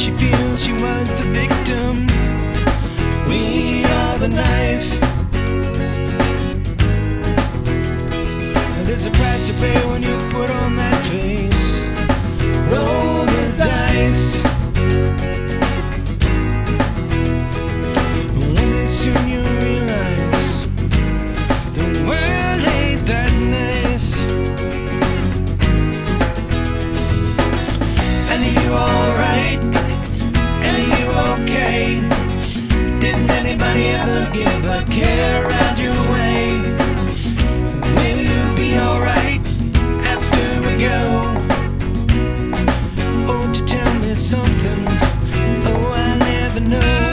she feels she was the victim. We are the knife. And there's a price to pay when you put on that face. Roll the dice. One day soon you realize the world ain't that nice. And are you alright? And are you okay? Didn't anybody ever give a care around your way? Will you be alright after we go? Oh, to tell me something, oh, I never know.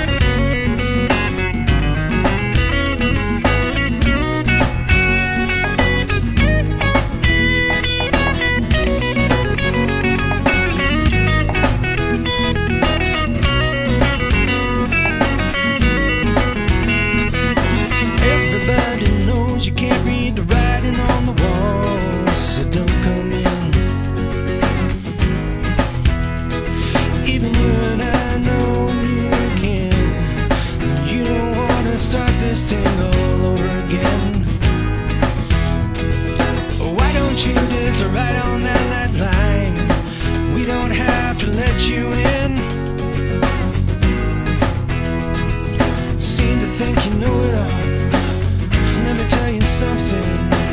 You can't read the writing on the wall, so don't come in. Even you and I know you can. You don't wanna start this thing all over again. Why don't you just write on that line? We don't have to let you in. Seem to think you know it all. Let me tell you something,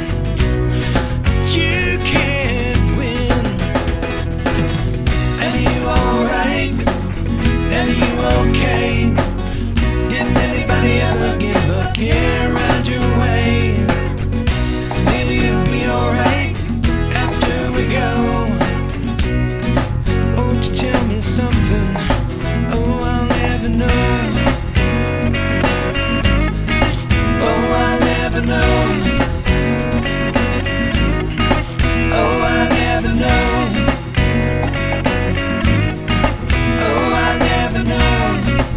you can't win. And are you alright? And are you okay? Didn't anybody ever give a care around your way? Maybe you'll be alright after we go. Oh, to tell me something, oh, I'll never know. Know. Oh, I never know. Oh, I never know.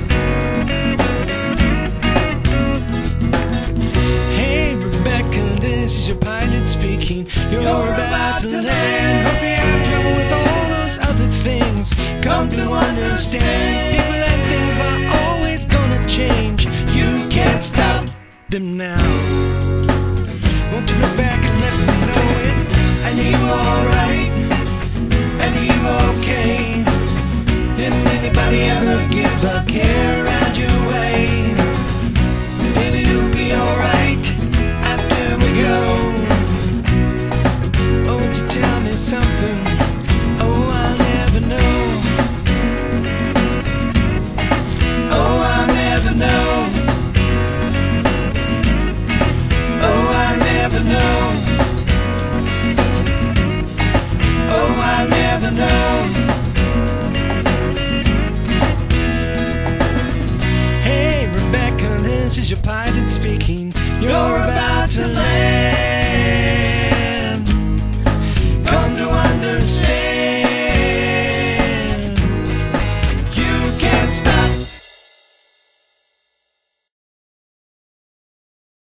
Hey, Rebecca, this is your pilot speaking. You're about to land. Hope you have trouble with all those other things. Come to understand, people and things are always gonna change. You can't stop them now. Won't you look back and let me know it? And are you alright? And are you okay? Didn't anybody ever give a care around your way? Maybe you'll be alright after we go. Oh, to tell me something, oh, I'll never know. Oh, I'll never know. Never know. Oh, I never know. Hey, Rebecca, this is your pilot speaking. You're about to land.